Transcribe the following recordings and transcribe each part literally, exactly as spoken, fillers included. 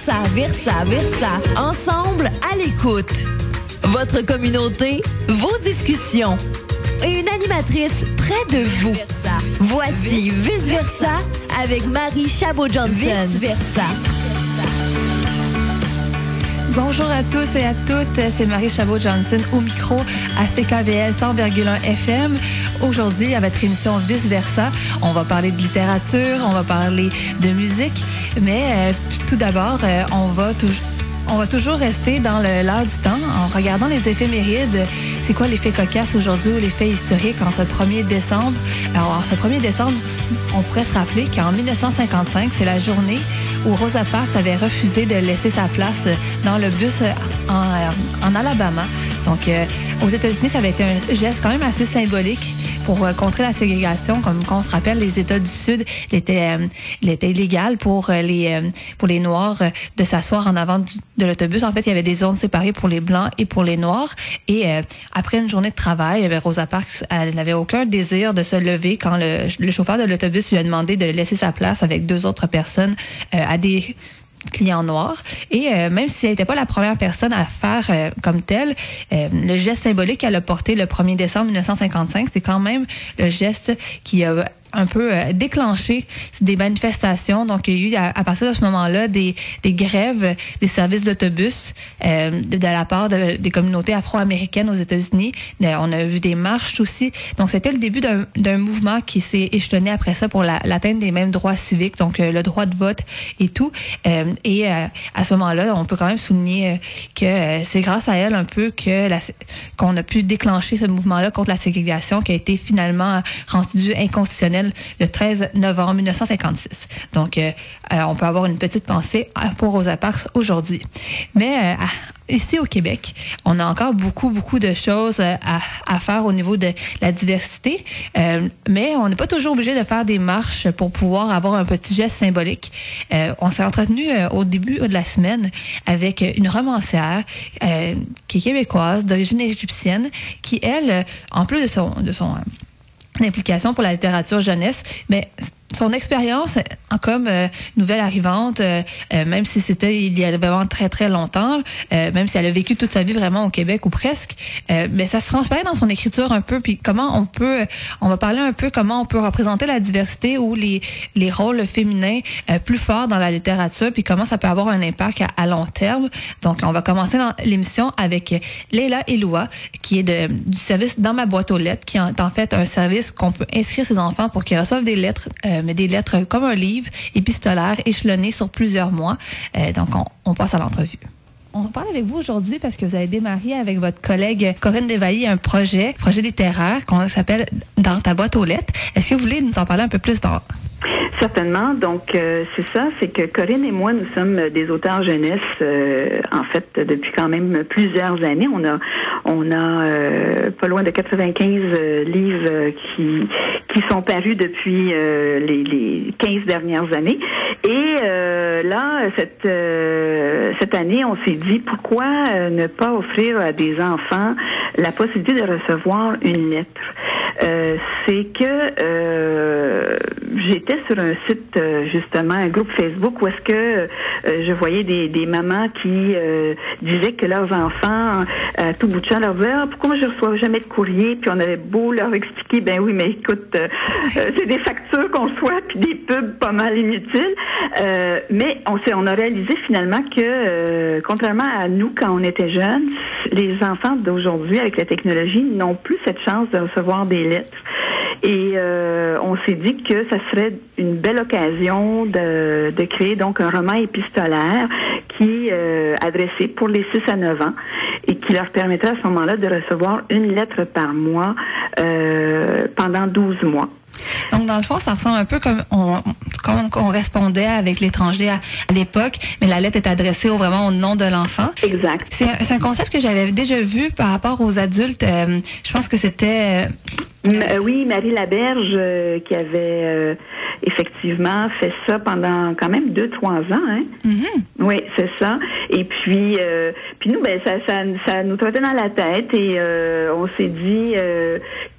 Versa, Versa, Versa. Ensemble, à l'écoute. Votre communauté, vos discussions. Et une animatrice près de vous. Voici Vice Versa avec Marie Chabot-Johnson. Vice Versa. Bonjour à tous et à toutes, c'est Marie Chabot-Johnson au micro à C K V L cent virgule un F M. Aujourd'hui, à votre émission Vice Versa, on va parler de littérature, on va parler de musique, mais euh, tout d'abord, euh, on va toujours... On va toujours rester dans le l'air du temps en regardant les éphémérides. C'est quoi l'effet cocasse aujourd'hui ou l'effet historique en ce premier décembre? Alors, en ce premier décembre, on pourrait se rappeler qu'en dix-neuf cent cinquante-cinq, c'est la journée où Rosa Parks avait refusé de laisser sa place dans le bus en, en Alabama. Donc, euh, aux États-Unis, ça avait été un geste quand même assez symbolique pour euh, contrer la ségrégation. Comme quand on se rappelle, les États du Sud, il était, euh, il était illégal pour euh, les euh, pour les Noirs euh, de s'asseoir en avant du, de l'autobus. En fait, il y avait des zones séparées pour les Blancs et pour les Noirs. Et euh, après une journée de travail, Rosa Parks, elle n'avait aucun désir de se lever quand le, le chauffeur de l'autobus lui a demandé de laisser sa place avec deux autres personnes euh, à des clients noirs. Et euh, même si elle n'était pas la première personne à faire euh, comme telle, euh, le geste symbolique qu'elle a porté le premier décembre dix-neuf cent cinquante-cinq, c'est quand même le geste qui a un peu euh, déclenché des manifestations. Donc, il y a eu, à, à partir de ce moment-là, des, des grèves des services d'autobus euh, de, de la part de, des communautés afro-américaines aux États-Unis. Euh, on a vu des marches aussi. Donc, c'était le début d'un, d'un mouvement qui s'est échelonné après ça pour la, l'atteinte des mêmes droits civiques, donc euh, le droit de vote et tout. Euh, et euh, à ce moment-là, on peut quand même souligner euh, que euh, c'est grâce à elle un peu que la, qu'on a pu déclencher ce mouvement-là contre la ségrégation qui a été finalement rendu inconstitutionnel le treize novembre dix-neuf cent cinquante-six. Donc, euh, euh, on peut avoir une petite pensée pour Rosa Parks aujourd'hui. Mais euh, ici au Québec, on a encore beaucoup, beaucoup de choses à, à faire au niveau de la diversité, euh, mais on n'est pas toujours obligé de faire des marches pour pouvoir avoir un petit geste symbolique. Euh, on s'est entretenu euh, au début de la semaine avec une romancière euh, qui est québécoise, d'origine égyptienne, qui, elle, en plus de son... De son l'implication pour la littérature jeunesse, mais son expérience comme euh, nouvelle arrivante, euh, euh, même si c'était il y a vraiment très très longtemps, euh, même si elle a vécu toute sa vie vraiment au Québec ou presque, euh, mais ça se transparaît dans son écriture un peu. Puis comment on peut, on va parler un peu comment on peut représenter la diversité ou les les rôles féminins euh, plus forts dans la littérature, puis comment ça peut avoir un impact à, à long terme. Donc on va commencer dans l'émission avec Leila Eloua, qui est de, du service Dans ma boîte aux lettres, qui est en fait un service qu'on peut inscrire ses enfants pour qu'ils reçoivent des lettres. Euh, mais des lettres comme un livre épistolaire échelonné sur plusieurs mois. Euh, donc, on, on passe à l'entrevue. On parle avec vous aujourd'hui parce que vous avez démarré avec votre collègue Corinne Desvailly un projet, projet littéraire qu'on s'appelle Dans ta boîte aux lettres. Est-ce que vous voulez nous en parler un peu plus dans... Certainement. Donc, euh, c'est ça, c'est que Corinne et moi, nous sommes des auteurs jeunesse, euh, en fait, depuis quand même plusieurs années. On a, on a euh, pas loin de quatre-vingt-quinze euh, livres euh, qui qui sont parus depuis euh, les, les quinze dernières années. Et euh, là, cette euh, cette année, on s'est dit pourquoi euh, ne pas offrir à des enfants la possibilité de recevoir une lettre. Euh, c'est que euh, j'étais sur un site, euh, justement, un groupe Facebook où est-ce que euh, je voyais des, des mamans qui euh, disaient que leurs enfants, à tout bout de champ, leur disaient « Ah, pourquoi moi je reçois jamais de courrier? » Puis on avait beau leur expliquer « Ben oui, mais écoute, euh, euh, c'est des factures qu'on reçoit, puis des pubs pas mal inutiles. Euh, » Mais on s'est, on a réalisé finalement que, euh, contrairement à nous quand on était jeunes, les enfants d'aujourd'hui, avec la technologie, n'ont plus cette chance de recevoir des lettres. Et euh, on s'est dit que ça serait une belle occasion de, de créer donc un roman épistolaire qui euh, adressé pour les six à neuf ans et qui leur permettrait à ce moment-là de recevoir une lettre par mois euh, pendant douze mois. Donc, dans le fond, ça ressemble un peu comme on, comme on correspondait avec l'étranger à, à l'époque, mais la lettre est adressée au, vraiment au nom de l'enfant. Exact. C'est un, c'est un concept que j'avais déjà vu par rapport aux adultes. Euh, je pense que c'était... Euh, oui, Marie Laberge euh, qui avait euh, effectivement fait ça pendant quand même deux, trois ans. Hein? Mm-hmm. Oui, c'est ça. Et puis, euh, puis nous, ben ça, ça, ça nous trottait dans la tête et euh, on s'est dit euh,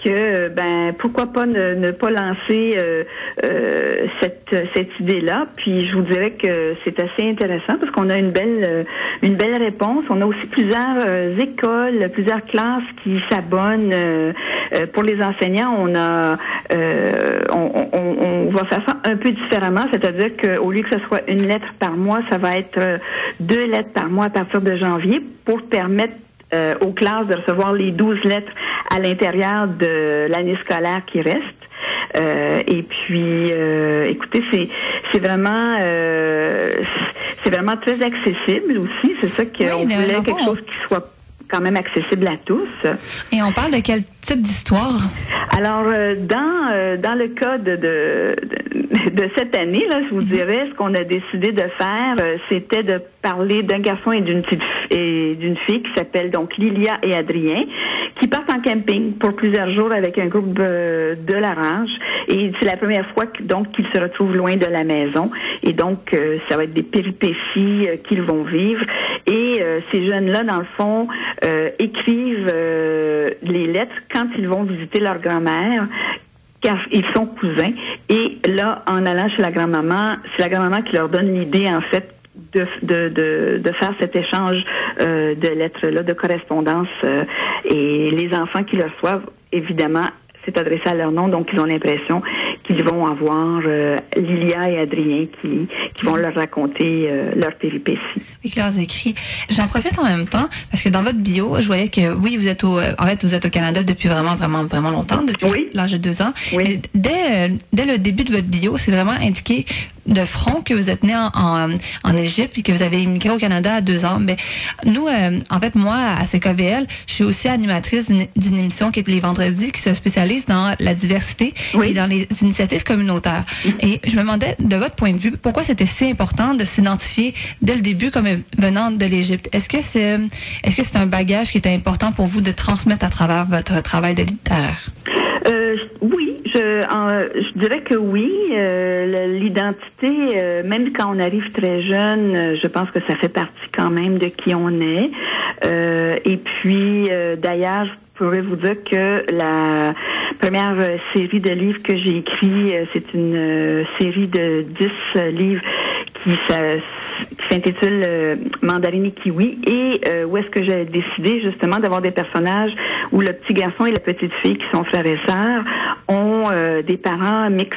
que, ben, pourquoi pas ne, ne pas lancer euh, euh, cette, cette idée-là. Puis je vous dirais que c'est assez intéressant parce qu'on a une belle, une belle réponse. On a aussi plusieurs euh, écoles, plusieurs classes qui s'abonnent. Euh, euh, pour les enseignants, on a, euh, on, on, on va faire ça un peu différemment, c'est-à-dire qu'au lieu que ce soit une lettre par mois, ça va être euh, deux lettres par mois à partir de janvier pour permettre Euh, aux classes de recevoir les douze lettres à l'intérieur de l'année scolaire qui reste. Euh, et puis, euh, écoutez, c'est c'est vraiment euh, c'est vraiment très accessible aussi. C'est ça qu'on oui, voulait quelque on... chose qui soit quand même accessible à tous. Et on parle de quel type d'histoire? Alors, euh, dans euh, dans le cas de, de, de, de cette année, là, je vous mm-hmm. dirais, ce qu'on a décidé de faire, euh, c'était de parler d'un garçon et d'une petite et d'une fille qui s'appellent donc Lilia et Adrien, qui partent en camping pour plusieurs jours avec un groupe euh, de la range. Et c'est la première fois que, donc qu'ils se retrouvent loin de la maison. Et donc, euh, ça va être des péripéties euh, qu'ils vont vivre. Et euh, ces jeunes-là, dans le fond, euh, écrivent euh, les lettres quand ils vont visiter leur grand-mère, car ils sont cousins. Et là, en allant chez la grand-maman, c'est la grand-maman qui leur donne l'idée, en fait, de, de, de, de faire cet échange euh, de lettres-là, de correspondance. Euh, et les enfants qui le reçoivent, évidemment, c'est adressé à leur nom, donc ils ont l'impression qu'ils vont avoir euh, Lilia et Adrien qui, qui vont leur raconter euh, leurs péripéties. Oui, qui leur écrit. J'en profite en même temps, parce que dans votre bio, je voyais que, oui, vous êtes au, en fait, vous êtes au Canada depuis vraiment, vraiment, vraiment longtemps, depuis oui. l'âge de deux ans. Oui. Mais dès, dès le début de votre bio, c'est vraiment indiqué de front que vous êtes né en, en, en Égypte et que vous avez immigré au Canada à deux ans. Mais nous, euh, en fait, moi, à C K V L, je suis aussi animatrice d'une, d'une émission qui est les vendredis, qui se spécialise dans la diversité oui. et dans les initiatives communautaires. Et je me demandais, de votre point de vue, pourquoi c'était si important de s'identifier dès le début comme venant de l'Égypte? Est-ce que c'est, est-ce que c'est un bagage qui était important pour vous de transmettre à travers votre travail de littéraire? Euh, oui, je, en, je dirais que oui. Euh, l'identité, euh, même quand on arrive très jeune, euh, je pense que ça fait partie quand même de qui on est. Euh, et puis, euh, d'ailleurs, je pourrais vous dire que la première euh, série de livres que j'ai écrit, euh, c'est une euh, série de dix euh, livres qui, ça, qui s'intitule euh, Mandarine et Kiwi, et euh, où est-ce que j'ai décidé justement d'avoir des personnages où le petit garçon et la petite fille, qui sont frères et sœurs, ont euh, des parents mixtes.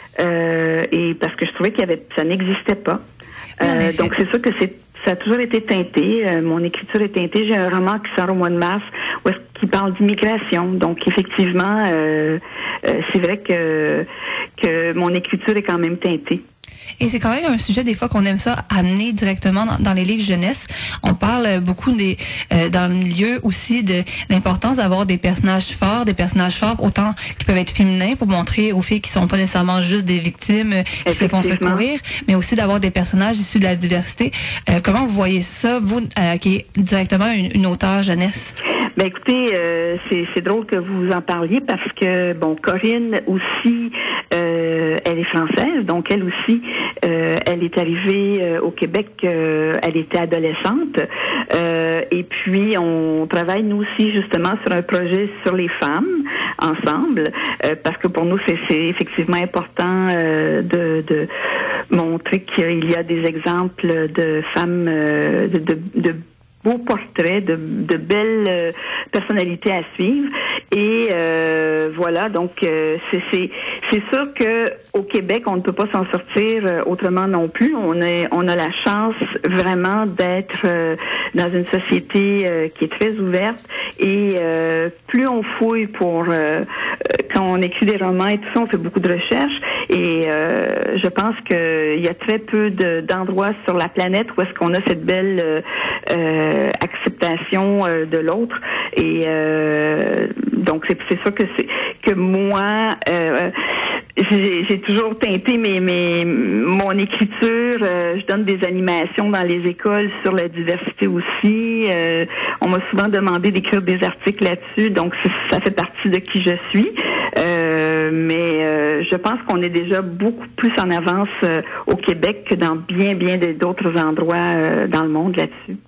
Euh, et parce que je trouvais qu'il y avait, ça n'existait pas. Euh, donc c'est sûr que c'est ça a toujours été teinté. Euh, mon écriture est teintée. J'ai un roman qui sort au mois de mars où est-ce qui parle d'immigration. Donc effectivement, euh, euh, c'est vrai que que mon écriture est quand même teintée. Et c'est quand même un sujet, des fois, qu'on aime ça amener directement dans, dans les livres jeunesse. On parle beaucoup des euh, dans le milieu aussi de l'importance d'avoir des personnages forts, des personnages forts autant qui peuvent être féminins pour montrer aux filles qui sont pas nécessairement juste des victimes euh, qui se font secourir, mais aussi d'avoir des personnages issus de la diversité. Euh, comment vous voyez ça, vous, euh, qui est directement une, une auteure jeunesse? Ben écoutez, euh, c'est, c'est drôle que vous en parliez parce que, bon, Corinne aussi, euh, elle est française, donc elle aussi, euh, elle est arrivée euh, au Québec, euh, elle était adolescente, euh, et puis on travaille nous aussi justement sur un projet sur les femmes ensemble, euh, parce que pour nous c'est, c'est effectivement important euh, de, de montrer qu'il y a des exemples de femmes, euh, de, de, de beaux portraits, de, de belles euh, personnalités à suivre. Et euh, voilà, donc euh, c'est, c'est, c'est sûr que au Québec, on ne peut pas s'en sortir euh, autrement non plus. On est, on a la chance vraiment d'être euh, dans une société euh, qui est très ouverte. Et euh, plus on fouille pour euh, quand on écrit des romans et tout ça, on fait beaucoup de recherches. Et euh, je pense qu'il y a très peu de, d'endroits sur la planète où est-ce qu'on a cette belle euh, euh, acceptation euh, de l'autre. Et euh, donc c'est, c'est sûr que c'est que moi euh, j'ai, j'ai toujours teinté mes, mes mon écriture. Euh, je donne des animations dans les écoles sur la diversité aussi. Euh, on m'a souvent demandé d'écrire des articles là-dessus, donc ça fait partie de qui je suis. Euh, mais euh, je pense qu'on est déjà beaucoup plus en avance euh, au Québec que dans bien, bien d'autres endroits euh, dans le monde là-dessus.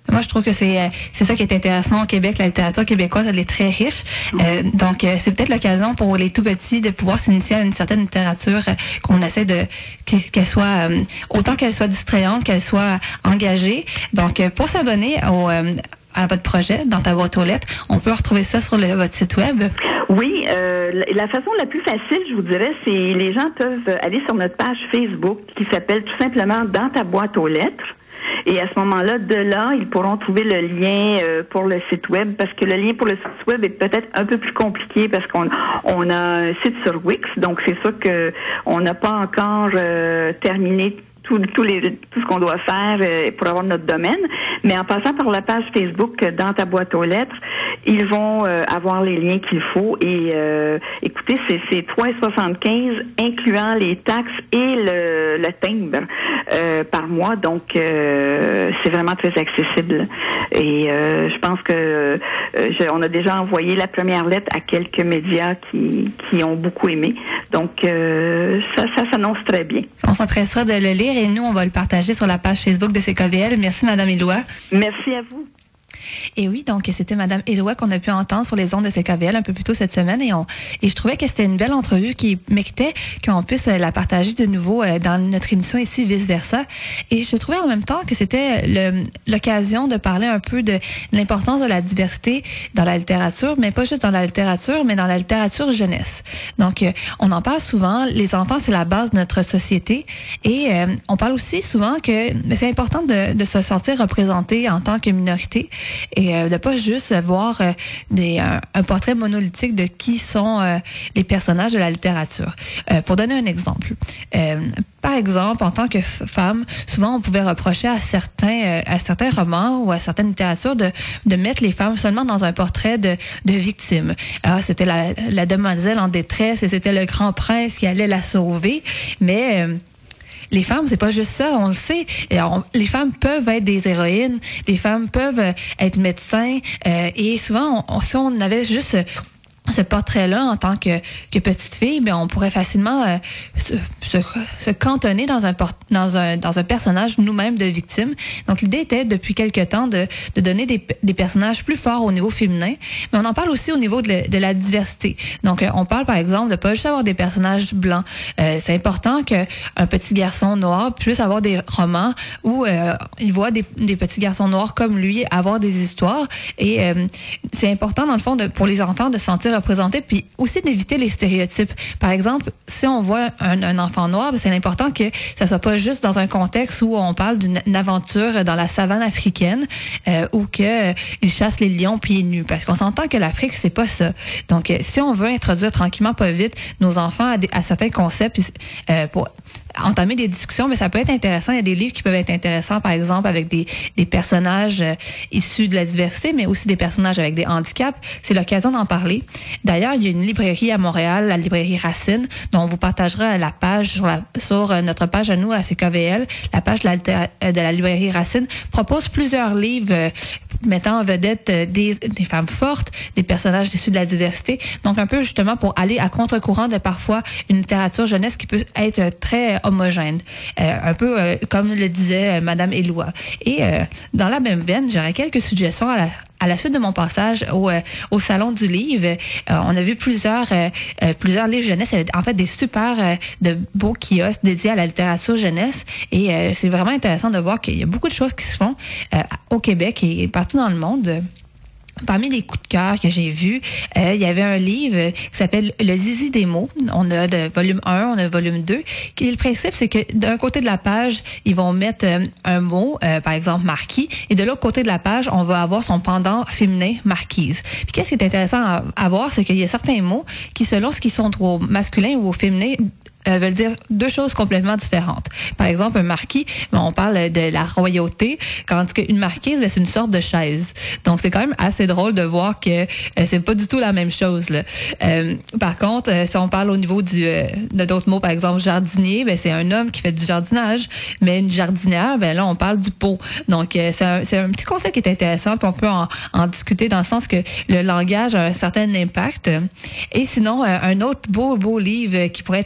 Moi, je trouve que c'est c'est ça qui est intéressant au Québec. La littérature québécoise, elle est très riche. Euh, donc, euh, c'est peut-être l'occasion pour les tout petits de pouvoir s'initier à une certaine littérature euh, qu'on essaie de qu'elle soit euh, autant qu'elle soit distrayante, qu'elle soit engagée. Donc, euh, pour s'abonner au euh, à votre projet, dans ta boîte aux lettres, on peut retrouver ça sur le, votre site web? Oui, euh, la façon la plus facile, je vous dirais, c'est les gens peuvent aller sur notre page Facebook qui s'appelle tout simplement Dans ta boîte aux lettres. Et à ce moment-là, de là, ils pourront trouver le lien euh, pour le site web, parce que le lien pour le site web est peut-être un peu plus compliqué parce qu'on on a un site sur Wix, donc c'est sûr que on n'a pas encore euh, terminé Tout, tout, les, tout ce qu'on doit faire euh, pour avoir notre domaine. Mais en passant par la page Facebook euh, Dans ta boîte aux lettres, ils vont euh, avoir les liens qu'il faut. Et euh, écoutez, c'est, c'est trois virgule soixante-quinze incluant les taxes et le, le timbre euh, par mois. Donc, euh, c'est vraiment très accessible. Et euh, je pense que euh, je, on a déjà envoyé la première lettre à quelques médias qui, qui ont beaucoup aimé. Donc, euh, ça, ça s'annonce très bien. On s'empressera de le lire et nous, on va le partager sur la page Facebook de C K V L. Merci, Madame Éloi. Merci à vous. Et oui, donc c'était Madame Éloi qu'on a pu entendre sur les ondes de C K V L un peu plus tôt cette semaine et on et je trouvais que c'était une belle entrevue qui méritait qu'on puisse la partager de nouveau dans notre émission ici Vice Versa. Et je trouvais en même temps que c'était le, l'occasion de parler un peu de l'importance de la diversité dans la littérature, mais pas juste dans la littérature, mais dans la littérature jeunesse. Donc on en parle souvent, les enfants c'est la base de notre société et euh, on parle aussi souvent que c'est important de, de se sentir représenté en tant que minorité. Et euh, de pas juste voir euh, des, un, un portrait monolithique de qui sont euh, les personnages de la littérature. Euh, pour donner un exemple, euh, par exemple, en tant que f- femme, souvent on pouvait reprocher à certains euh, à certains romans ou à certaines littératures de de mettre les femmes seulement dans un portrait de de victime. Alors c'était la, la demoiselle en détresse et c'était le grand prince qui allait la sauver, mais euh, les femmes, c'est pas juste ça, on le sait. Et on, les femmes peuvent être des héroïnes, les femmes peuvent être médecins, euh, et souvent, on, si on avait juste ce portrait-là en tant que, que petite fille, ben on pourrait facilement euh, se, se, se cantonner dans un, port, dans un dans un personnage nous-mêmes de victime. Donc l'idée était depuis quelque temps de, de donner des, des personnages plus forts au niveau féminin, mais on en parle aussi au niveau de, le, de la diversité. Donc euh, on parle par exemple de pas juste avoir des personnages blancs. Euh, c'est important que un petit garçon noir puisse avoir des romans où euh, il voit des, des petits garçons noirs comme lui avoir des histoires. Et euh, c'est important dans le fond de, pour les enfants de se sentir représentés, puis aussi d'éviter les stéréotypes. Par exemple, si on voit un, un enfant noir, c'est important que ça soit pas juste dans un contexte où on parle d'une aventure dans la savane africaine euh, ou que euh, il chasse les lions pieds nus, parce qu'on s'entend que l'Afrique c'est pas ça. Donc, euh, si on veut introduire tranquillement, pas vite, nos enfants à, des, à certains concepts euh, pour entamer des discussions, mais ça peut être intéressant. Il y a des livres qui peuvent être intéressants, par exemple, avec des, des personnages euh, issus de la diversité, mais aussi des personnages avec des handicaps. C'est l'occasion d'en parler. D'ailleurs, il y a une librairie à Montréal, la librairie Racine, dont on vous partagera la page sur, la, sur notre page à nous, à C K V L. La page de la, de la librairie Racine propose plusieurs livres euh, mettant en vedette euh, des, des femmes fortes, des personnages issus de la diversité. Donc, un peu justement pour aller à contre-courant de parfois une littérature jeunesse qui peut être très homogène, euh, un peu euh, comme le disait euh, Madame Éloi. Et euh, dans la même veine, j'aurais quelques suggestions à la À la suite de mon passage au, euh, au Salon du Livre. Euh, on a vu plusieurs euh, euh, plusieurs livres jeunesse, en fait des super euh, de beaux kiosques dédiés à la littérature jeunesse. Et euh, c'est vraiment intéressant de voir qu'il y a beaucoup de choses qui se font euh, au Québec et partout dans le monde. Parmi les coups de cœur que j'ai vus, euh, il y avait un livre qui s'appelle Le Zizi des mots. On a de volume un, on a volume deux. Qui, le principe, c'est que d'un côté de la page, ils vont mettre euh, un mot, euh, par exemple marquis, et de l'autre côté de la page, on va avoir son pendant féminin marquise. Puis qu'est-ce qui est intéressant à, à voir, c'est qu'il y a certains mots qui, selon ce qu'ils sont au masculin ou au féminin, Euh, veulent dire deux choses complètement différentes. Par exemple, un marquis, ben, on parle de la royauté, quand qu'une marquise, ben, c'est une sorte de chaise. Donc, c'est quand même assez drôle de voir que euh, c'est pas du tout la même chose, là. Euh, par contre, euh, si on parle au niveau du euh, de d'autres mots, par exemple, jardinier, ben, c'est un homme qui fait du jardinage, mais une jardinière, ben là, on parle du pot. Donc, euh, c'est, un, c'est un petit concept qui est intéressant, puis on peut en, en discuter dans le sens que le langage a un certain impact. Et sinon, euh, un autre beau, beau livre qui pourrait être intéressant,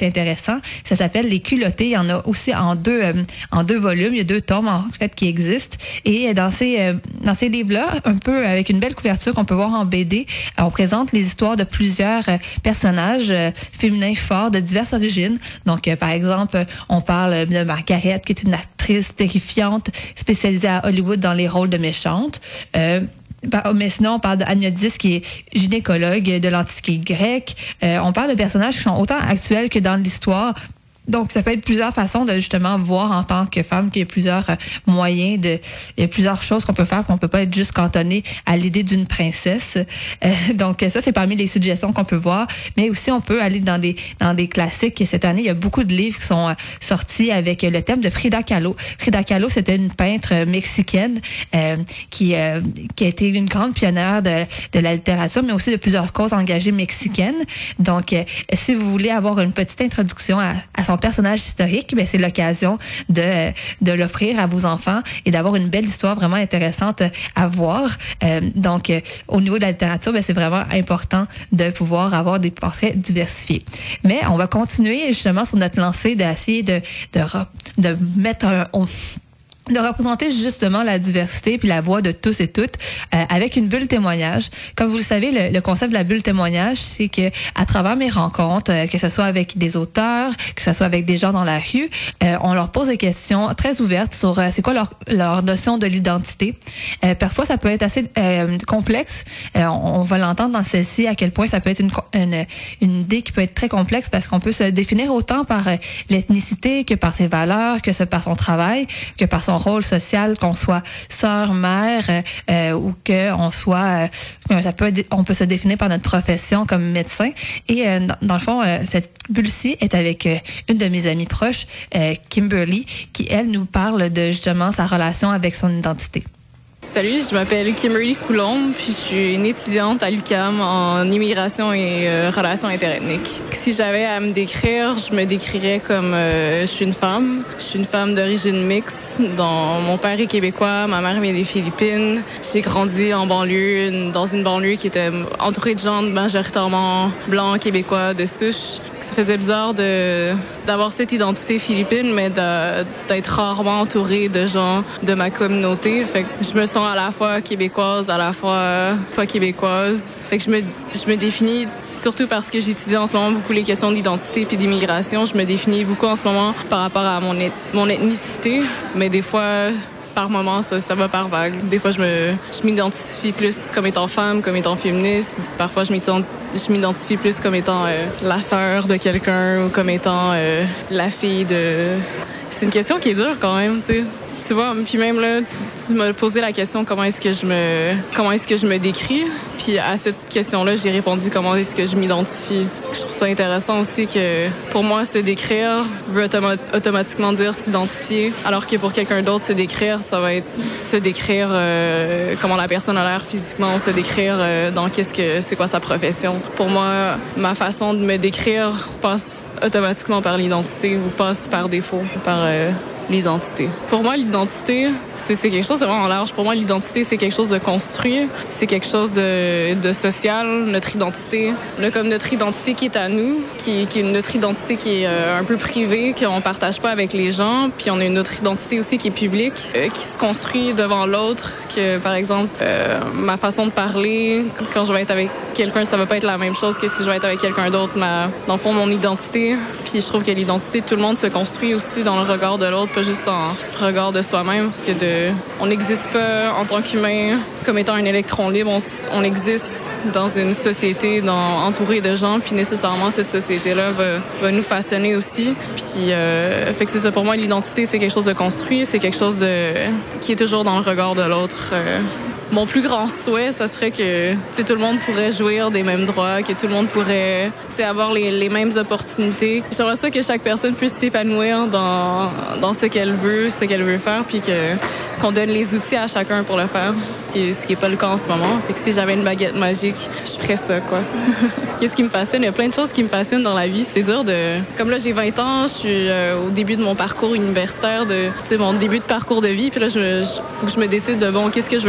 intéressant. Ça s'appelle Les culottés. Il y en a aussi en deux, euh, en deux volumes. Il y a deux tomes, en fait, qui existent. Et dans ces, euh, dans ces livres-là, un peu avec une belle couverture qu'on peut voir en B D, on présente les histoires de plusieurs euh, personnages euh, féminins forts de diverses origines. Donc, euh, par exemple, on parle de Margaret, qui est une actrice terrifiante spécialisée à Hollywood dans les rôles de méchantes. Euh, Mais sinon, on parle d'Aniodis, qui est gynécologue de l'Antiquité grecque. Euh, on parle de personnages qui sont autant actuels que dans l'histoire. Donc, ça peut être plusieurs façons de justement voir en tant que femme qu'il y a plusieurs euh, moyens, de, il y a plusieurs choses qu'on peut faire, qu'on peut pas être juste cantonné à l'idée d'une princesse. Euh, donc, ça, c'est parmi les suggestions qu'on peut voir. Mais aussi, on peut aller dans des dans des classiques. Cette année, il y a beaucoup de livres qui sont euh, sortis avec le thème de Frida Kahlo. Frida Kahlo, c'était une peintre mexicaine euh, qui euh, qui a été une grande pionnière de, de la littérature, mais aussi de plusieurs causes engagées mexicaines. Donc, euh, si vous voulez avoir une petite introduction à, à son personnage historique, ben c'est l'occasion de de l'offrir à vos enfants et d'avoir une belle histoire vraiment intéressante à voir. Euh, donc, euh, au niveau de la littérature, ben c'est vraiment important de pouvoir avoir des portraits diversifiés. Mais on va continuer justement sur notre lancée d'essayer de de de mettre un on, de représenter justement la diversité puis la voix de tous et toutes euh, avec une bulle témoignage. Comme vous le savez, le, le concept de la bulle témoignage, c'est que à travers mes rencontres, euh, que ce soit avec des auteurs, que ce soit avec des gens dans la rue, euh, on leur pose des questions très ouvertes sur euh, c'est quoi leur, leur notion de l'identité. Euh, parfois, ça peut être assez euh, complexe. Euh, on, on va l'entendre dans celle-ci à quel point ça peut être une, une, une idée qui peut être très complexe parce qu'on peut se définir autant par euh, l'ethnicité que par ses valeurs, que par son travail, que par son rôle social, qu'on soit sœur, mère, euh, ou que on soit, euh, ça peut, on peut se définir par notre profession comme médecin. Et euh, dans, dans le fond, euh, cette bulle-ci est avec euh, une de mes amies proches, euh, Kimberly, qui elle nous parle de justement sa relation avec son identité. Salut, je m'appelle Kimberly Coulombe, puis je suis une étudiante à l'U Q A M en immigration et euh, relations interethniques. Si j'avais à me décrire, je me décrirais comme euh, je suis une femme. Je suis une femme d'origine mixte, dont mon père est québécois, ma mère vient des Philippines. J'ai grandi en banlieue, dans une banlieue qui était entourée de gens majoritairement blancs, québécois, de souche. Ça faisait bizarre de d'avoir cette identité philippine, mais de, d'être rarement entourée de gens de ma communauté. Fait que je me sens à la fois québécoise, à la fois pas québécoise. Fait que je me, je me définis, surtout parce que j'étudie en ce moment beaucoup les questions d'identité puis d'immigration, je me définis beaucoup en ce moment par rapport à mon, mon ethnicité, mais des fois... Par moments, ça, ça va par vague. Des fois, je me, je m'identifie plus comme étant femme, comme étant féministe. Parfois, je m'identifie, je m'identifie plus comme étant euh, la sœur de quelqu'un ou comme étant euh, la fille de... C'est une question qui est dure quand même, tu sais. Tu vois, puis même là, tu, tu m'as posé la question comment est-ce que je me comment est-ce que je me décris. Puis à cette question-là, j'ai répondu comment est-ce que je m'identifie. Je trouve ça intéressant aussi que pour moi, se décrire veut automa- automatiquement dire s'identifier, alors que pour quelqu'un d'autre, se décrire, ça va être se décrire euh, comment la personne a l'air physiquement, se décrire euh, dans qu'est-ce que c'est quoi sa profession. Pour moi, ma façon de me décrire passe automatiquement par l'identité ou passe par défaut, par euh, l'identité. Pour moi, l'identité, c'est, c'est quelque chose de vraiment large. Pour moi, l'identité, c'est quelque chose de construit. C'est quelque chose de, de social, notre identité. On a comme notre identité qui est à nous, qui, qui est notre identité qui est euh, un peu privée, qu'on partage pas avec les gens. Puis on a une autre identité aussi qui est publique, euh, qui se construit devant l'autre. Que, par exemple, euh, ma façon de parler, quand je vais être avec quelqu'un, ça va pas être la même chose que si je vais être avec quelqu'un d'autre. Ma, dans le fond, mon identité. Puis je trouve que l'identité de tout le monde se construit aussi dans le regard de l'autre, pas juste en regard de soi-même, parce que de, on n'existe pas en tant qu'humain comme étant un électron libre. On, on existe dans une société dans, entourée de gens, puis nécessairement cette société-là va, va nous façonner aussi. Puis, euh, fait que c'est ça pour moi, l'identité, c'est quelque chose de construit, c'est quelque chose de qui est toujours dans le regard de l'autre. Euh, Mon plus grand souhait, ça serait que tout le monde pourrait jouir des mêmes droits, que tout le monde pourrait avoir les, les mêmes opportunités. J'aimerais ça que chaque personne puisse s'épanouir dans, dans ce qu'elle veut, ce qu'elle veut faire, puis que, qu'on donne les outils à chacun pour le faire, ce qui n'est ce qui est pas le cas en ce moment. Fait que si j'avais une baguette magique, je ferais ça, quoi. Qu'est-ce qui me fascine? Il y a plein de choses qui me fascinent dans la vie. C'est dur de... Comme là, j'ai vingt ans, je suis euh, au début de mon parcours universitaire, de, c'est mon début de parcours de vie, puis là, il faut que je me décide de, bon, qu'est-ce que je veux faire de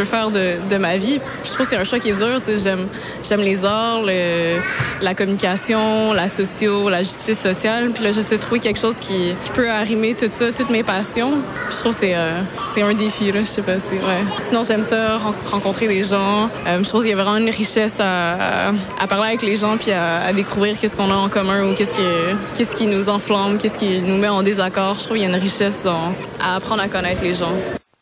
de, de ma vie. Puis je trouve que c'est un choix qui est dur. J'aime, j'aime les arts, le, la communication, la socio, la justice sociale. Puis là, j'essaie de trouver quelque chose qui, qui peut arrimer tout ça, toutes mes passions. Puis je trouve que c'est, euh, c'est un défi, là. Je sais pas, c'est, ouais. Sinon, j'aime ça, rencontrer des gens. Euh, je trouve qu'il y a vraiment une richesse à, à, à parler avec les gens puis à, à découvrir qu'est-ce qu'on a en commun ou qu'est-ce qui, qu'est-ce qui nous enflamme, qu'est-ce qui nous met en désaccord. Je trouve qu'il y a une richesse en, à apprendre à connaître les gens.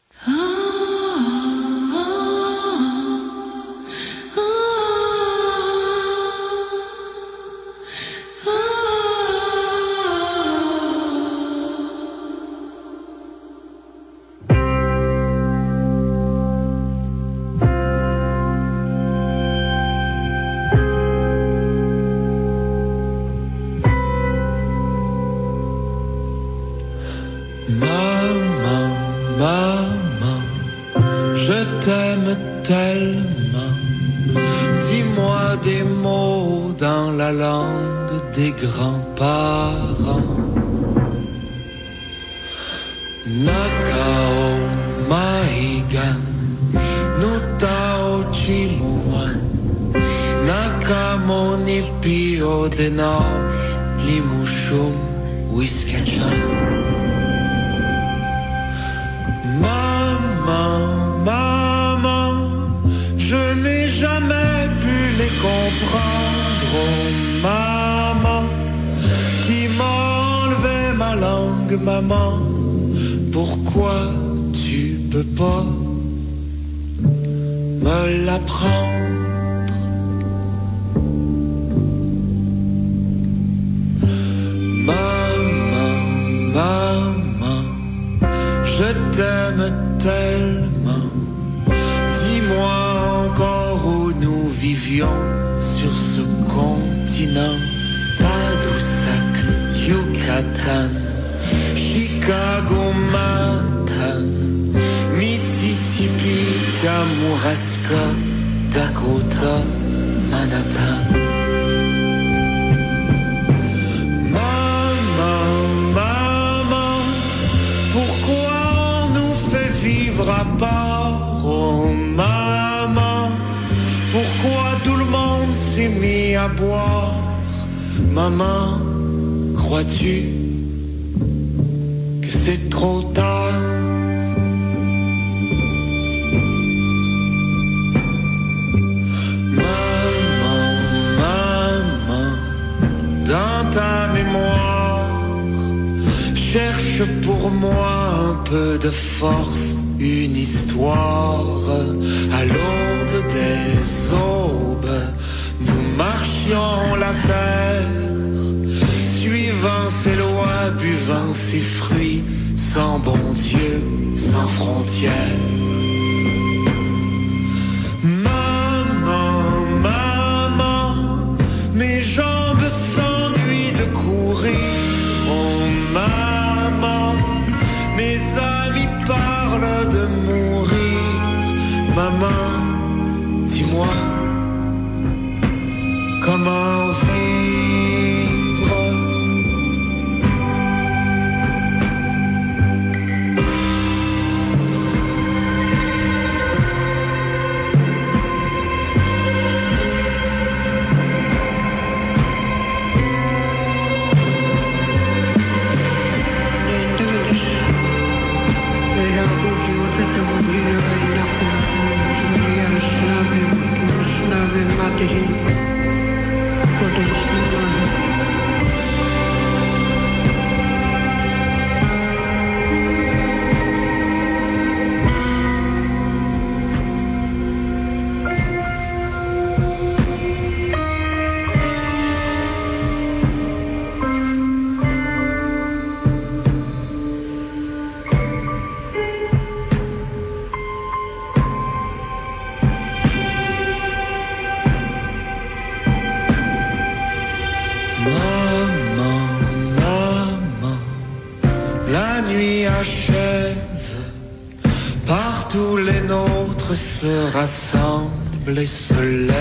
se rassemble et se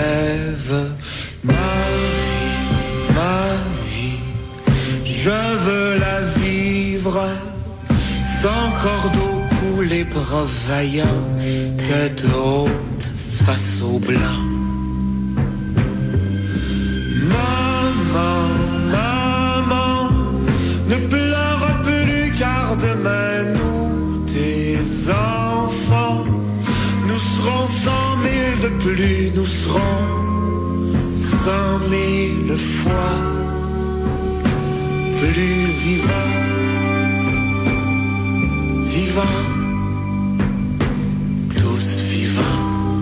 lève. Ma vie, ma vie, je veux la vivre sans corde au cou. coup les bras vaillants, tête haute face au blanc. Maman, maman, ne pleure plus car demain nous, tes enfants, nous serons cent mille de plus, nous serons cent mille fois plus vivants, vivants, tous vivants.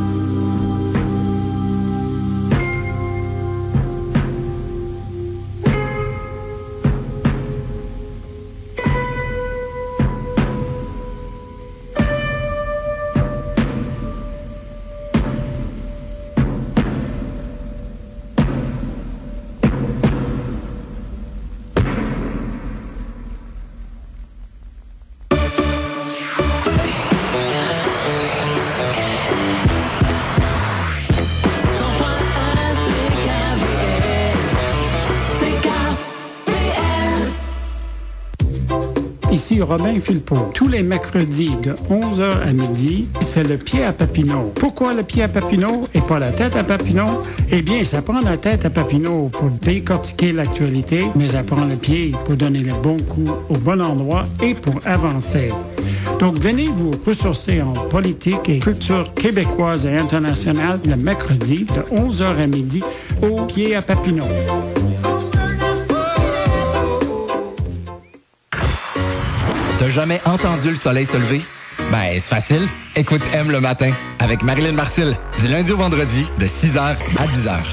Ici Robin Philpot. Tous les mercredis de onze heures à midi, c'est le pied à Papineau. Pourquoi le pied à Papineau et pas la tête à Papineau? Eh bien, ça prend la tête à Papineau pour décortiquer l'actualité, mais ça prend le pied pour donner le bon coup au bon endroit et pour avancer. Donc, venez vous ressourcer en politique et culture québécoise et internationale le mercredi de onze heures à midi au pied à Papineau. T'as jamais entendu le soleil se lever? Ben, c'est facile. Écoute M le matin avec Marilyn Marcil, du lundi au vendredi, de six heures à dix heures.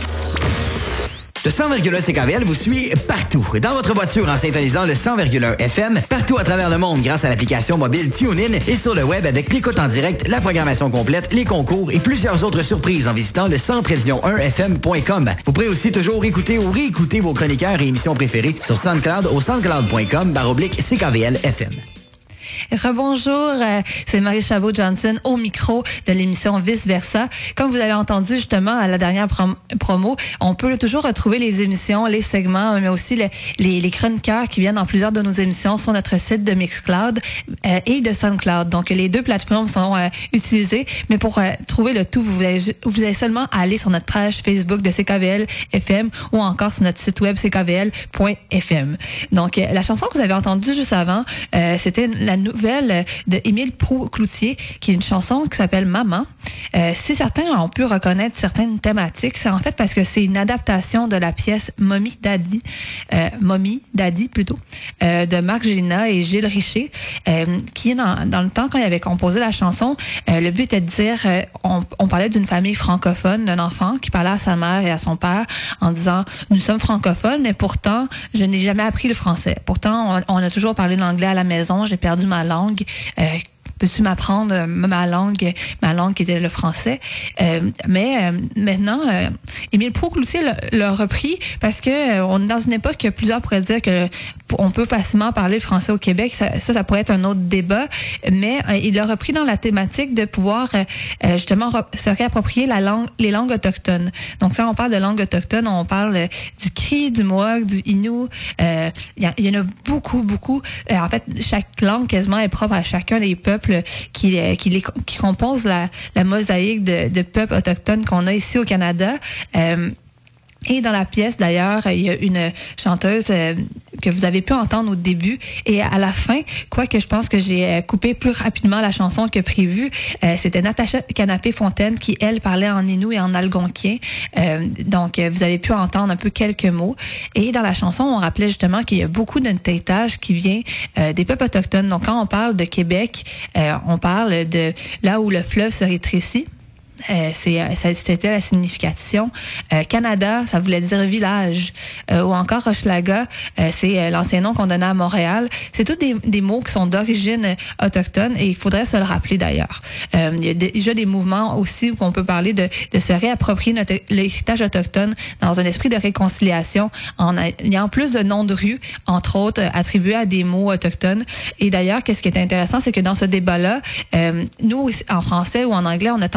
Le cent virgule un C K V L vous suit partout. Dans votre voiture en syntonisant le cent virgule un F M, partout à travers le monde grâce à l'application mobile TuneIn et sur le web avec l'écoute en direct, la programmation complète, les concours et plusieurs autres surprises en visitant le cent treize un F M point com. Vous pourrez aussi toujours écouter ou réécouter vos chroniqueurs et émissions préférées sur SoundCloud au soundcloud point com barre oblique C K V L F M. Rebonjour, euh, c'est Marie Chabot-Johnson au micro de l'émission Vice Versa. Comme vous avez entendu justement à la dernière prom- promo, on peut toujours retrouver les émissions, les segments, mais aussi le, les, les chroniqueurs qui viennent dans plusieurs de nos émissions sur notre site de Mixcloud euh, et de SoundCloud. Donc les deux plateformes sont euh, utilisées, mais pour euh, trouver le tout, vous avez, vous avez seulement à aller sur notre page Facebook de C K V L F M ou encore sur notre site web c k v l point f m. Donc euh, la chanson que vous avez entendue juste avant, euh, c'était la nouvelle de Émile Proulx-Cloutier, qui est une chanson qui s'appelle Maman. Euh, si certains ont pu reconnaître certaines thématiques, c'est en fait parce que c'est une adaptation de la pièce Mommy Daddy, euh, Mommy Daddy plutôt, euh, de Marc Gélina et Gilles Richer, euh, qui est dans, dans le temps quand il avait composé la chanson, euh, le but était de dire, euh, on, on parlait d'une famille francophone, d'un enfant qui parlait à sa mère et à son père en disant, nous sommes francophones, mais pourtant, je n'ai jamais appris le français. Pourtant, on, on a toujours parlé l'anglais à la maison, j'ai perdu ma langue. Euh, peux-tu m'apprendre ma langue, ma langue qui était le français? Euh, mais euh, maintenant, euh, Émile Proulx-Cloutier l'a, l'a repris parce que euh, on est dans une époque que plusieurs pourraient dire que on peut facilement parler le français au Québec. Ça, ça, ça pourrait être un autre débat, mais euh, il l'a repris dans la thématique de pouvoir euh, justement re- se réapproprier la langue, les langues autochtones. Donc, quand on parle de langue autochtone, on parle euh, du Cri, du Mohawk, du Innu. Euh, il y, y en a beaucoup, beaucoup. Euh, en fait, chaque langue quasiment est propre à chacun des peuples qui, euh, qui, les, qui composent la, la mosaïque de, de peuples autochtones qu'on a ici au Canada. Euh, Et dans la pièce, d'ailleurs, il y a une chanteuse euh, que vous avez pu entendre au début et à la fin, quoique je pense que j'ai euh, coupé plus rapidement la chanson que prévu, euh, c'était Natacha Canapé-Fontaine qui, elle, parlait en Innu et en algonquien. Euh, donc, euh, vous avez pu entendre un peu quelques mots. Et dans la chanson, on rappelait justement qu'il y a beaucoup d'un tétage qui vient euh, des peuples autochtones. Donc, quand on parle de Québec, euh, on parle de là où le fleuve se rétrécit. Euh, c'est, ça, c'était la signification. Euh, Canada, ça voulait dire village. Euh, ou encore Hochelaga, euh, c'est euh, l'ancien nom qu'on donnait à Montréal. C'est tous des, des mots qui sont d'origine euh, autochtone et il faudrait se le rappeler d'ailleurs. Euh, il y a déjà des mouvements aussi où on peut parler de, de se réapproprier notre, l'héritage autochtone dans un esprit de réconciliation en ayant plus de noms de rues, entre autres, euh, attribués à des mots autochtones. Et d'ailleurs, qu'est-ce qui est intéressant, c'est que dans ce débat-là, euh, nous, en français ou en anglais, on a tendance à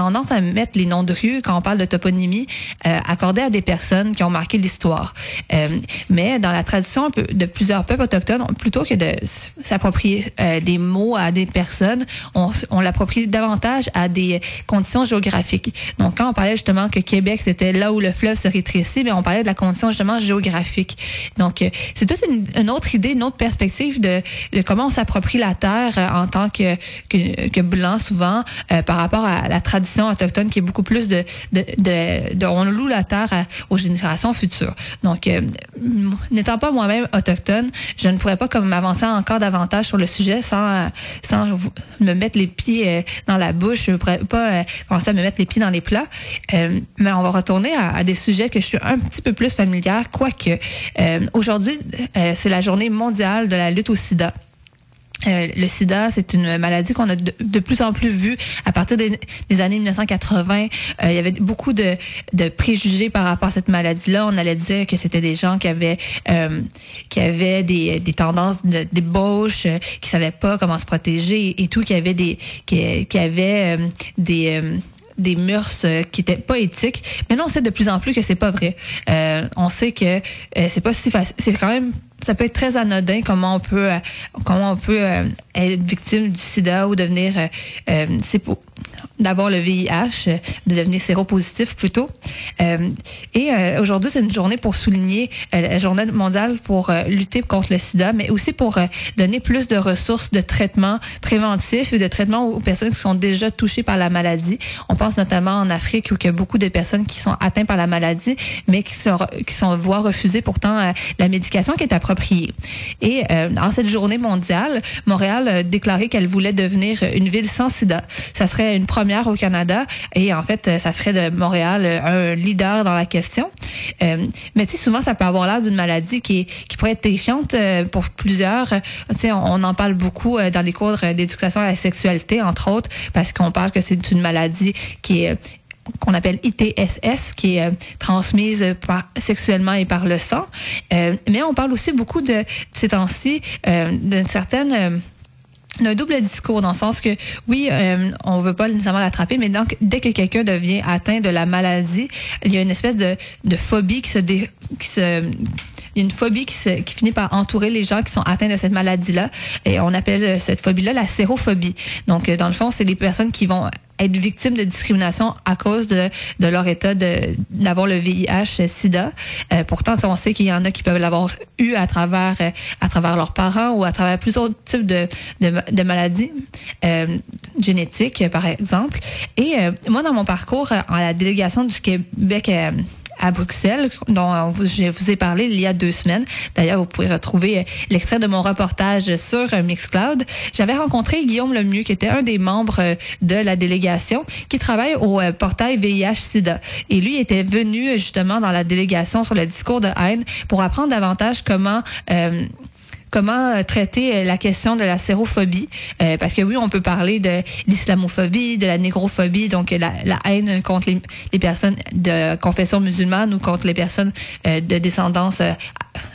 mettre les noms de rues, quand on parle de toponymie, euh, accordés à des personnes qui ont marqué l'histoire. Euh, mais dans la tradition de plusieurs peuples autochtones, plutôt que de s'approprier euh, des mots à des personnes, on, on l'approprie davantage à des conditions géographiques. Donc, quand on parlait justement que Québec, c'était là où le fleuve se rétrécit, mais on parlait de la condition justement géographique. Donc, euh, c'est toute une, une autre idée, une autre perspective de, de comment on s'approprie la terre euh, en tant que, que, que blanc, souvent, euh, par rapport à la tradition autochtone qui est beaucoup plus de, de, de, de on loue la terre à, aux générations futures. Donc, euh, n'étant pas moi-même autochtone, je ne pourrais pas comme m'avancer encore davantage sur le sujet sans, sans me mettre les pieds euh, dans la bouche. Je ne pourrais pas euh, commencer à me mettre les pieds dans les plats. Euh, mais on va retourner à, à des sujets que je suis un petit peu plus familière, quoique euh, aujourd'hui, euh, c'est la journée mondiale de la lutte au sida. Euh, le sida, c'est une maladie qu'on a de, de plus en plus vue à partir des, des années dix-neuf cent quatre-vingts. Euh, il y avait beaucoup de, de préjugés par rapport à cette maladie-là. On allait dire que c'était des gens qui avaient euh, qui avaient des, des tendances de débauche, euh, qui savaient pas comment se protéger et, et tout, qui avaient des qui, qui avaient euh, des euh, des mœurs euh, qui étaient pas éthiques. Mais là, on sait de plus en plus que c'est pas vrai. Euh, on sait que euh, c'est pas si facile. C'est quand même, ça peut être très anodin comment on peut, euh, comment on peut euh, être victime du sida ou devenir, euh, euh, c'est pour d'avoir le V I H, de devenir séropositif plutôt. Euh, et euh, aujourd'hui, c'est une journée pour souligner euh, la journée mondiale pour euh, lutter contre le sida, mais aussi pour euh, donner plus de ressources de traitement préventif et de traitement aux personnes qui sont déjà touchées par la maladie. On pense notamment en Afrique où il y a beaucoup de personnes qui sont atteintes par la maladie, mais qui sont, qui sont voient refuser pourtant euh, la médication qui est appropriée. Et euh, dans cette journée mondiale, Montréal a déclaré qu'elle voulait devenir une ville sans sida. Ça serait une première au Canada et en fait, ça ferait de Montréal un leader dans la question. Euh, mais tu sais, souvent, ça peut avoir l'air d'une maladie qui, est, qui pourrait être terrifiante euh, pour plusieurs. Tu sais, on, on en parle beaucoup euh, dans les cours d'éducation à la sexualité, entre autres, parce qu'on parle que c'est une maladie qui est qu'on appelle I T S S, qui est euh, transmise par, sexuellement et par le sang. Euh, mais on parle aussi beaucoup de, ces temps-ci, euh, d'une certaine... Euh, d'un double discours, dans le sens que, oui, euh, on veut pas nécessairement l'attraper, mais donc, dès que quelqu'un devient atteint de la maladie, il y a une espèce de, de phobie qui se... Dé, qui se il y a une phobie qui, se, qui finit par entourer les gens qui sont atteints de cette maladie-là. Et on appelle cette phobie-là la sérophobie. Donc, dans le fond, c'est les personnes qui vont être victimes de discrimination à cause de, de leur état de, d'avoir le V I H sida. Euh, pourtant, on sait qu'il y en a qui peuvent l'avoir eu à travers, à travers leurs parents ou à travers plusieurs types de, de, de maladies euh, génétiques, par exemple. Et euh, moi, dans mon parcours à la délégation du Québec euh, à Bruxelles, dont je vous ai parlé il y a deux semaines. D'ailleurs, vous pouvez retrouver l'extrait de mon reportage sur Mixcloud. J'avais rencontré Guillaume Lemieux, qui était un des membres de la délégation, qui travaille au portail V I H-Sida. Et lui était venu justement dans la délégation sur le discours de haine pour apprendre davantage comment... Euh, comment traiter la question de la sérophobie, euh, parce que oui, on peut parler de l'islamophobie, de la négrophobie, donc la, la haine contre les, les personnes de confession musulmane ou contre les personnes euh, de descendance euh,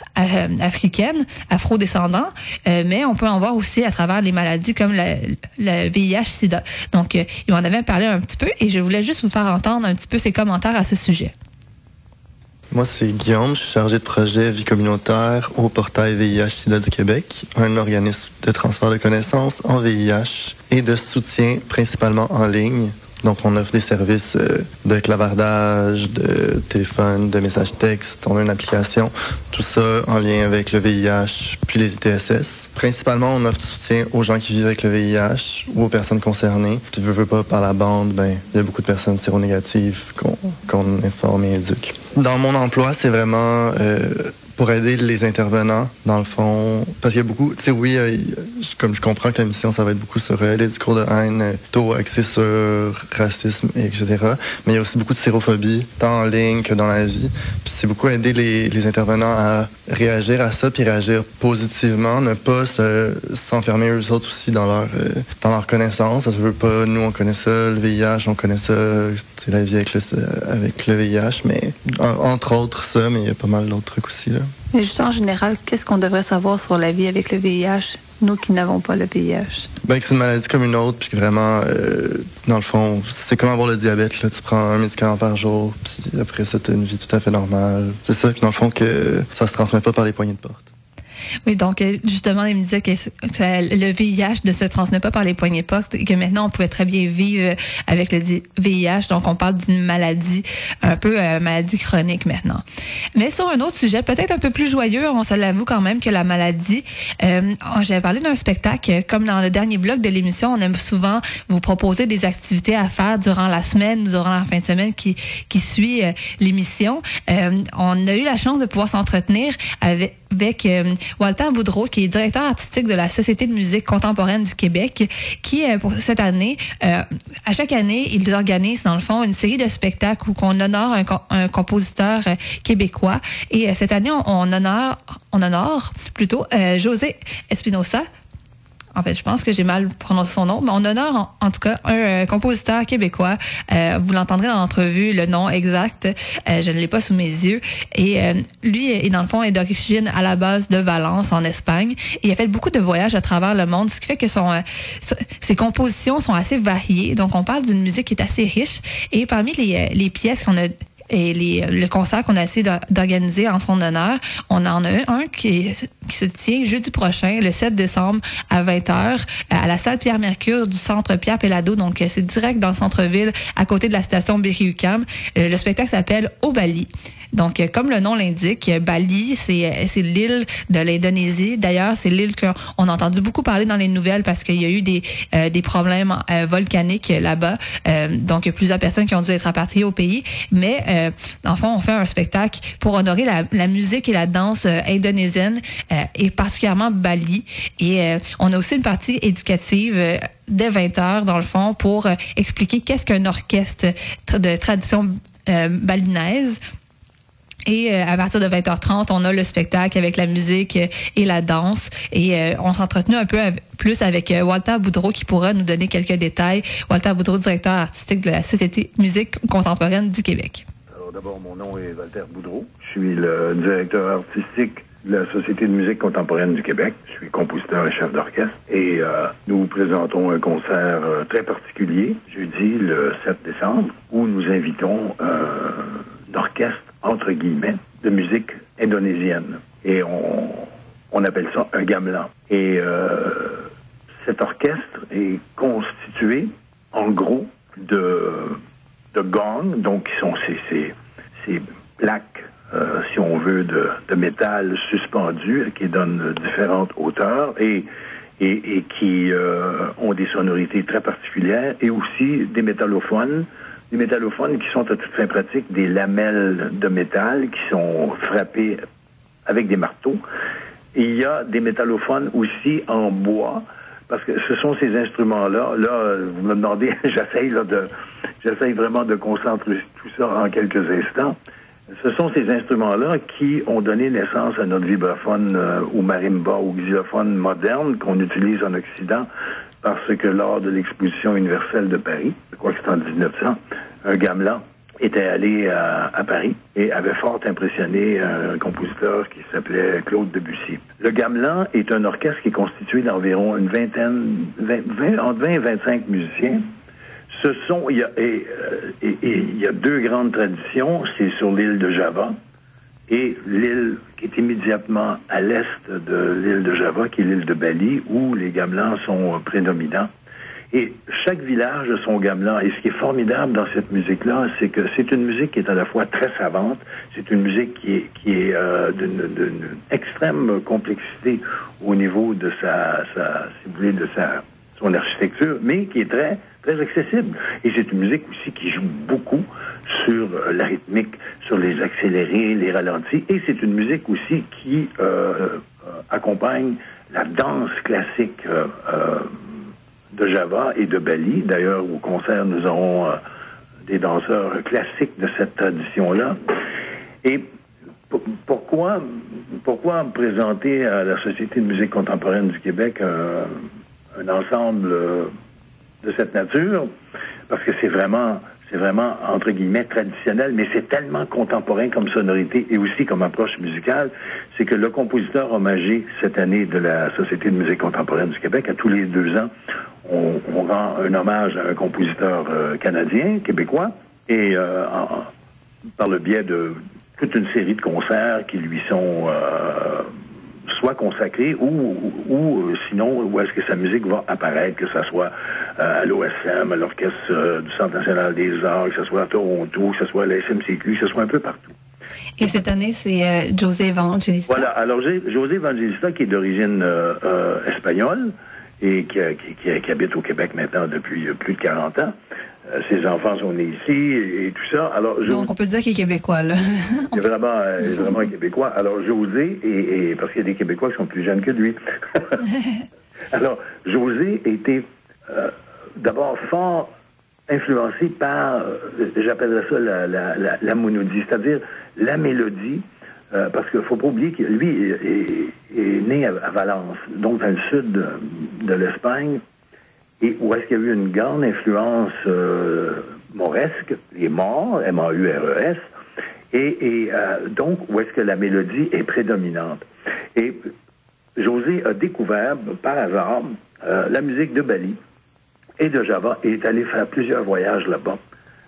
africaine, afro-descendants, euh, mais on peut en voir aussi à travers les maladies comme le, le V I H-Sida. Donc, euh, il m'en avait parlé un petit peu et je voulais juste vous faire entendre un petit peu ses commentaires à ce sujet. Moi, c'est Guillaume, je suis chargé de projet vie communautaire au portail V I H-Sida du Québec, un organisme de transfert de connaissances en V I H et de soutien principalement en ligne. Donc, on offre des services euh, de clavardage, de téléphone, de messages textes. On a une application, tout ça en lien avec le V I H puis les I T S S. Principalement, on offre du soutien aux gens qui vivent avec le V I H ou aux personnes concernées. Puis, veux, veux pas, par la bande, ben, il y a beaucoup de personnes séronégatives qu'on, qu'on informe et éduque. Dans mon emploi, c'est vraiment... Euh, pour aider les intervenants, dans le fond, parce qu'il y a beaucoup, tu sais, oui, euh, comme je comprends que la mission, ça va être beaucoup sur euh, les discours de haine, euh, plutôt axé sur racisme, et cetera. Mais il y a aussi beaucoup de sérophobie, tant en ligne que dans la vie. Puis c'est beaucoup aider les, les intervenants à réagir à ça, puis réagir positivement, ne pas se, s'enfermer eux autres aussi dans leur, euh, dans leur connaissance. Ça se veut pas, nous, on connaît ça, le V I H, on connaît ça, c'est la vie avec le, avec le V I H, mais entre autres ça, mais il y a pas mal d'autres trucs aussi, là. Mais juste en général, qu'est-ce qu'on devrait savoir sur la vie avec le V I H? nous qui n'avons pas le V I H? Ben, que c'est une maladie comme une autre, puis que vraiment, euh, dans le fond, c'est comme avoir le diabète, là. Tu prends un médicament par jour, puis après ça, t'as une vie tout à fait normale. C'est ça, puis dans le fond, que ça se transmet pas par les poignées de porte. Oui, donc justement, il me disait que ça, le V I H ne se transmet pas par les poignées de porte et que maintenant, on pouvait très bien vivre avec le V I H. Donc, on parle d'une maladie, un peu euh, maladie chronique maintenant. Mais sur un autre sujet, peut-être un peu plus joyeux, on se l'avoue quand même que la maladie. Euh, j'avais parlé d'un spectacle, comme dans le dernier bloc de l'émission, on aime souvent vous proposer des activités à faire durant la semaine, durant la fin de semaine qui, qui suit euh, l'émission. Euh, on a eu la chance de pouvoir s'entretenir avec avec euh, Walter Boudreau, qui est directeur artistique de la Société de musique contemporaine du Québec, qui, euh, pour cette année, euh, à chaque année, il organise, dans le fond, une série de spectacles où on honore un, un compositeur euh, québécois. Et euh, cette année, on, on honore, on honore plutôt euh, José Espinosa. En fait, je pense que j'ai mal prononcé son nom, mais on honore en, en tout cas un euh, compositeur québécois. Euh, vous l'entendrez dans l'entrevue, le nom exact, euh, je ne l'ai pas sous mes yeux. Et euh, lui, est, dans le fond, est d'origine à la base de Valence, en Espagne. Et il a fait beaucoup de voyages à travers le monde, ce qui fait que son, euh, ses compositions sont assez variées. Donc, on parle d'une musique qui est assez riche. Et parmi les, les pièces qu'on a et les, le concert qu'on a essayé d'organiser en son honneur, on en a un qui, est, qui se tient jeudi prochain, le sept décembre, à vingt heures, à la salle Pierre-Mercure du centre Pierre-Pellado. Donc, c'est direct dans le centre-ville, à côté de la station Berry-UQAM. Le spectacle s'appelle Au Bali. Donc, comme le nom l'indique, Bali, c'est c'est l'île de l'Indonésie. D'ailleurs, c'est l'île qu'on a entendu beaucoup parler dans les nouvelles parce qu'il y a eu des euh, des problèmes euh, volcaniques là-bas. Euh, donc, il y a plusieurs personnes qui ont dû être rapatriées au pays. Mais, euh, en fond, on fait un spectacle pour honorer la, la musique et la danse euh, indonésienne euh, et particulièrement Bali. Et euh, on a aussi une partie éducative euh, dès vingt heures, dans le fond, pour euh, expliquer qu'est-ce qu'un orchestre de tradition euh, balinaise. Et euh, à partir de vingt heures trente, on a le spectacle avec la musique euh, et la danse. Et euh, on s'est entretenu un peu avec, plus avec euh, Walter Boudreau qui pourra nous donner quelques détails. Walter Boudreau, directeur artistique de la Société de musique contemporaine du Québec. Alors d'abord, mon nom est Walter Boudreau. Je suis le directeur artistique de la Société de musique contemporaine du Québec. Je suis compositeur et chef d'orchestre. Et euh, nous vous présentons un concert euh, très particulier, jeudi le sept décembre, où nous invitons euh, un orchestre entre guillemets, de musique indonésienne. Et on, on appelle ça un gamelan. Et euh, cet orchestre est constitué, en gros, de, de gongs, donc qui sont ces, ces, ces plaques, euh, si on veut, de, de métal suspendues, qui donnent différentes hauteurs et, et, et qui euh, ont des sonorités très particulières, et aussi des métallophones, des métallophones qui sont à toute fin pratique des lamelles de métal qui sont frappées avec des marteaux. Et il y a des métallophones aussi en bois, parce que ce sont ces instruments-là. Là, vous me demandez, j'essaye là de, j'essaye vraiment de concentrer tout ça en quelques instants. Ce sont ces instruments-là qui ont donné naissance à notre vibraphone euh, ou marimba ou xylophone moderne qu'on utilise en Occident, parce que lors de l'exposition universelle de Paris, je crois que c'était en dix-neuf cents, un gamelan était allé à, à Paris et avait fort impressionné un compositeur qui s'appelait Claude Debussy. Le gamelan est un orchestre qui est constitué d'environ une vingtaine, vingt, vingt, entre vingt et vingt-cinq musiciens. Ce sont, il y a, et, et, et, il y a deux grandes traditions, c'est sur l'île de Java et l'île qui est immédiatement à l'est de l'île de Java, qui est l'île de Bali, où les gamelans sont prédominants. Et chaque village a son gamelan. Et ce qui est formidable dans cette musique-là, c'est que c'est une musique qui est à la fois très savante, c'est une musique qui est, qui est euh, d'une, d'une extrême complexité au niveau de sa, sa, si vous voulez, de sa, son architecture, mais qui est très, très accessible. Et c'est une musique aussi qui joue beaucoup sur euh, la rythmique, sur les accélérés, les ralentis. Et c'est une musique aussi qui euh, euh, accompagne la danse classique euh, euh, de Java et de Bali. D'ailleurs, au concert, nous aurons euh, des danseurs classiques de cette tradition-là. Et p- pourquoi, pourquoi présenter à la Société de musique contemporaine du Québec un, un ensemble euh, de cette nature? Parce que c'est vraiment, c'est vraiment, entre guillemets, traditionnel, mais c'est tellement contemporain comme sonorité et aussi comme approche musicale, c'est que le compositeur hommagé cette année de la Société de musique contemporaine du Québec, à tous les deux ans, on, on rend un hommage à un compositeur euh, canadien, québécois, et euh, en, par le biais de toute une série de concerts qui lui sont euh, soit consacrés ou, ou, ou sinon où est-ce que sa musique va apparaître, que ce soit euh, à l'O S M, à l'Orchestre euh, du Centre national des arts, que ce soit à Toronto, que ce soit à la S M C Q, que ce soit un peu partout. Et cette année, c'est euh, José Evangelista. Voilà, alors José Evangelista, qui est d'origine euh, euh, espagnole et qui, qui, qui, qui habite au Québec maintenant depuis plus de quarante ans. Euh, ses enfants sont nés ici et, et tout ça. Alors, José, donc, on peut dire qu'il est québécois, là. C'est vraiment, euh, vraiment un Québécois. Alors, José, et, et parce qu'il y a des Québécois qui sont plus jeunes que lui. Alors, José était euh, d'abord fort influencé par, euh, j'appellerais ça la, la, la, la monodie, c'est-à-dire la mélodie, euh, parce qu'il ne faut pas oublier que lui est, est, est né à, à Valence, donc dans le sud de, de l'Espagne, et où est-ce qu'il y a eu une grande influence euh, mauresque, les morts, M A U R E S, et, et euh, donc où est-ce que la mélodie est prédominante. Et José a découvert, par hasard, euh, la musique de Bali et de Java, et est allé faire plusieurs voyages là-bas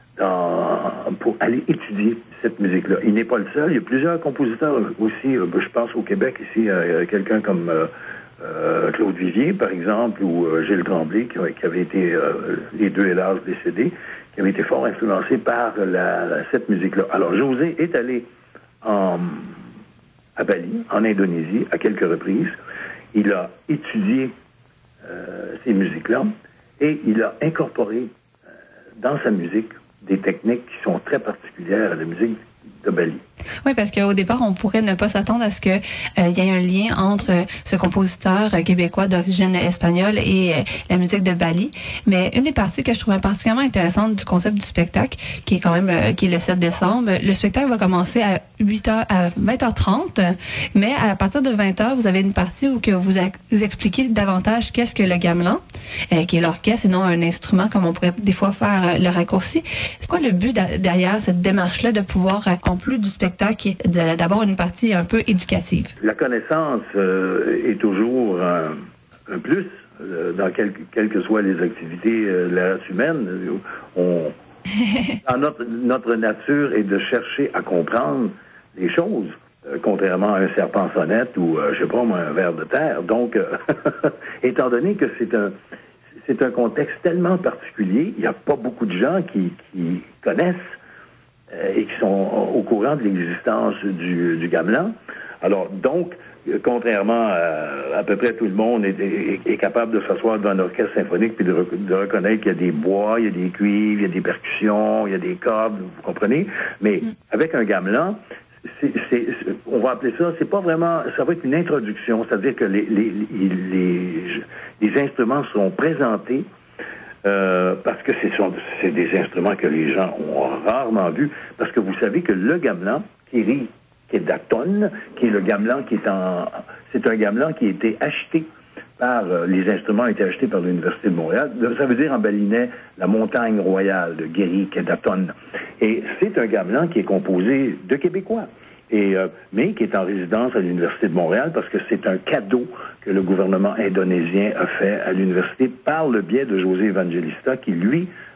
dans, pour aller étudier cette musique-là. Il n'est pas le seul, il y a plusieurs compositeurs aussi, euh, je pense au Québec, ici, euh, quelqu'un comme... Euh, Euh, Claude Vivier, par exemple, ou euh, Gilles Tremblay, qui, qui avait été, euh, les deux hélas décédés, qui avait été fort influencés par la, la, cette musique-là. Alors, José est allé en, à Bali, en Indonésie, à quelques reprises. Il a étudié euh, ces musiques-là et il a incorporé euh, dans sa musique des techniques qui sont très particulières à la musique de Bali. Oui, parce qu'au départ, on pourrait ne pas s'attendre à ce que euh, il y ait un lien entre ce compositeur euh, québécois d'origine espagnole et euh, la musique de Bali. Mais une des parties que je trouvais particulièrement intéressante du concept du spectacle, qui est quand même euh, qui est le sept décembre, le spectacle va commencer à huit heures à vingt heures trente, mais à partir de vingt heures, vous avez une partie où que vous, a, vous expliquez davantage qu'est-ce que le gamelan, euh, qui est l'orchestre et non un instrument comme on pourrait des fois faire euh, le raccourci. C'est quoi le but derrière cette démarche-là de pouvoir, euh, en plus du spectacle, d'avoir une partie un peu éducative? La connaissance euh, est toujours un, un plus euh, dans quelles quelle que soient les activités euh, de la race humaine. On, dans notre, notre nature est de chercher à comprendre les choses, euh, contrairement à un serpent sonnette ou, euh, je sais pas moi, un ver de terre. Donc, euh, étant donné que c'est un c'est un contexte tellement particulier, il n'y a pas beaucoup de gens qui, qui connaissent et qui sont au courant de l'existence du, du gamelan. Alors, donc, contrairement à à peu près tout le monde est, est, est capable de s'asseoir dans un orchestre symphonique puis de, rec- de reconnaître qu'il y a des bois, il y a des cuivres, il y a des percussions, il y a des cordes, vous comprenez? Mais mm. avec un gamelan, c'est, c'est, c'est, on va appeler ça, c'est pas vraiment, ça va être une introduction, c'est-à-dire que les, les, les, les, les instruments sont présentés Euh, parce que c'est, c'est des instruments que les gens ont rarement vus, parce que vous savez que le gamelan, qui est, qui est d'Acton, qui est le gamelan qui est en... C'est un gamelan qui a été acheté par... Euh, les instruments ont été achetés par l'Université de Montréal. Ça veut dire en balinais la montagne royale de Guéry, qui est d'Acton. Et c'est un gamelan qui est composé de Québécois, et, euh, mais qui est en résidence à l'Université de Montréal, parce que c'est un cadeau que le gouvernement indonésien a fait à l'université par le biais de José Evangelista, qui, lui,